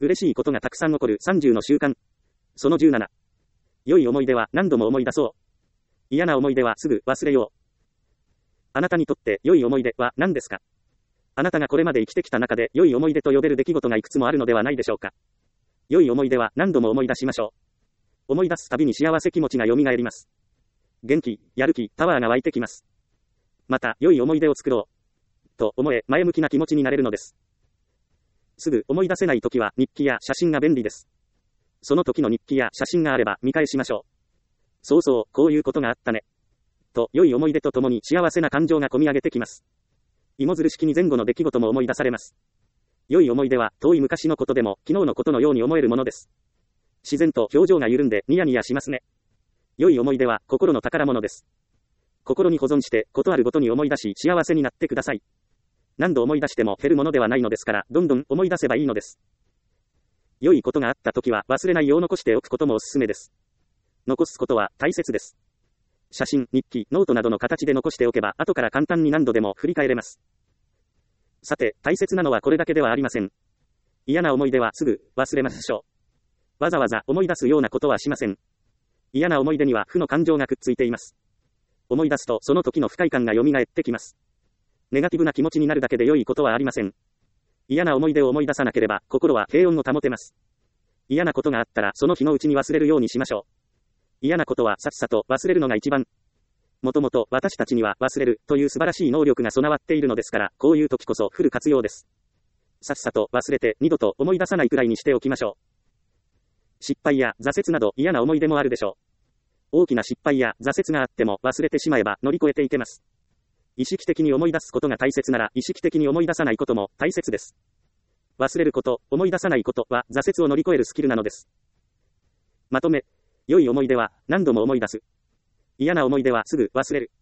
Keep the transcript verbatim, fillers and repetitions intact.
嬉しいことがたくさん起こるさんじゅうの習慣。そのじゅうなな。良い思い出は何度も思い出そう。嫌な思い出はすぐ忘れよう。あなたにとって良い思い出は何ですか？あなたがこれまで生きてきた中で良い思い出と呼べる出来事がいくつもあるのではないでしょうか。良い思い出は何度も思い出しましょう。思い出すたびに幸せ気持ちが蘇ります。元気、やる気、パワーが湧いてきます。また、良い思い出を作ろう。と思え、前向きな気持ちになれるのです。すぐ思い出せないときは日記や写真が便利です。その時の日記や写真があれば見返しましょう。そうそう、こういうことがあったね。と、良い思い出とともに幸せな感情が込み上げてきます。芋づる式に前後の出来事も思い出されます。良い思い出は遠い昔のことでも昨日のことのように思えるものです。自然と表情が緩んでニヤニヤしますね。良い思い出は心の宝物です。心に保存してことあるごとに思い出し幸せになってください。何度思い出しても減るものではないのですから、どんどん思い出せばいいのです。良いことがあったときは忘れないよう残しておくこともおすすめです。残すことは大切です。写真、日記、ノートなどの形で残しておけば後から簡単に何度でも振り返れます。さて、大切なのはこれだけではありません。嫌な思い出はすぐ忘れましょう。わざわざ思い出すようなことはしません。嫌な思い出には負の感情がくっついています。思い出すとその時の不快感が蘇ってきます。ネガティブな気持ちになるだけで良いことはありません。嫌な思い出を思い出さなければ心は平穏を保てます。嫌なことがあったらその日のうちに忘れるようにしましょう。嫌なことはさっさと忘れるのが一番。もともと私たちには忘れるという素晴らしい能力が備わっているのですから、こういう時こそフル活用です。さっさと忘れて二度と思い出さないくらいにしておきましょう。失敗や挫折など嫌な思い出もあるでしょう。大きな失敗や挫折があっても忘れてしまえば乗り越えていけます。意識的に思い出すことが大切なら意識的に思い出さないことも大切です。忘れること、思い出さないことは挫折を乗り越えるスキルなのです。まとめ、良い思い出は何度も思い出す。嫌な思い出はすぐ忘れる。